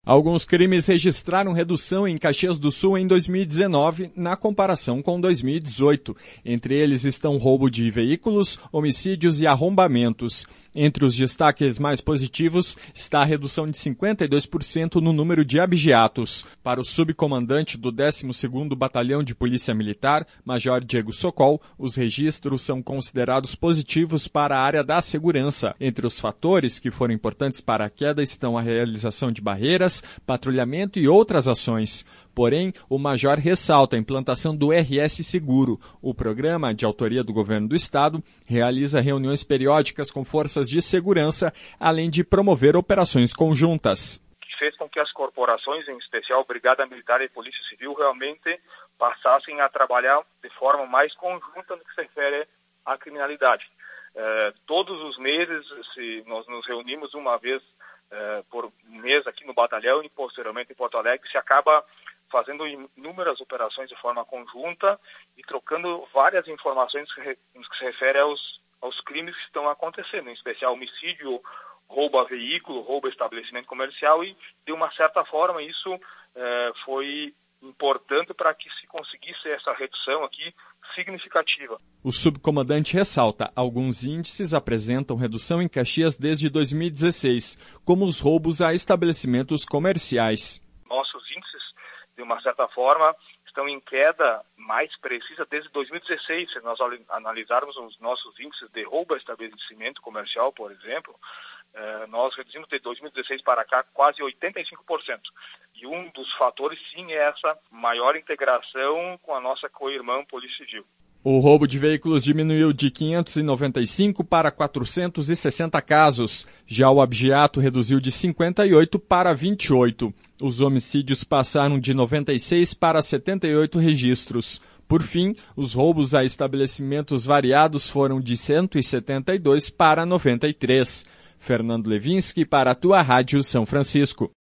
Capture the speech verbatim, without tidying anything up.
Alguns crimes registraram redução em Caxias do Sul em dois mil e dezenove, na comparação com dois mil e dezoito. Entre eles estão roubo de veículos, homicídios e arrombamentos. Entre os destaques mais positivos está a redução de cinquenta e dois por cento no número de abigeatos. Para o subcomandante do décimo segundo Batalhão de Polícia Militar, Major Diego Sokol, os registros são considerados positivos para a área da segurança. Entre os fatores que foram importantes para a queda estão a realização de barreiras, patrulhamento e outras ações. Porém, o Major ressalta a implantação do R S Seguro. O programa, de autoria do Governo do Estado, realiza reuniões periódicas com forças de segurança, além de promover operações conjuntas. Que fez com que as corporações, em especial Brigada Militar e Polícia Civil, realmente passassem a trabalhar de forma mais conjunta no que se refere à criminalidade. Eh, todos os meses, se nós nos reunimos uma vez eh, por mês aqui no batalhão e posteriormente em Porto Alegre, se acaba fazendo inúmeras operações de forma conjunta e trocando várias informações no que se refere aos, aos crimes que estão acontecendo, em especial homicídio, roubo a veículo, roubo a estabelecimento comercial, e de uma certa forma isso eh, foi importante para que se conseguisse essa redução aqui significativa. O subcomandante ressalta: alguns índices apresentam redução em Caxias desde dois mil e dezesseis, como os roubos a estabelecimentos comerciais. Nossos índices, de uma certa forma, estão em queda mais precisa desde dois mil e dezesseis. Se nós analisarmos os nossos índices de roubo a estabelecimento comercial, por exemplo, eh, nós reduzimos de dois mil e dezesseis para cá quase oitenta e cinco por cento. E um dos fatores, sim, é essa maior integração com a nossa co-irmã Polícia Civil. O roubo de veículos diminuiu de quinhentos e noventa e cinco para quatrocentos e sessenta casos. Já o abigeato reduziu de cinquenta e oito para vinte e oito. Os homicídios passaram de noventa e seis para setenta e oito registros. Por fim, os roubos a estabelecimentos variados foram de cento e setenta e dois para noventa e três. Fernando Levinsky para a Tua Rádio São Francisco.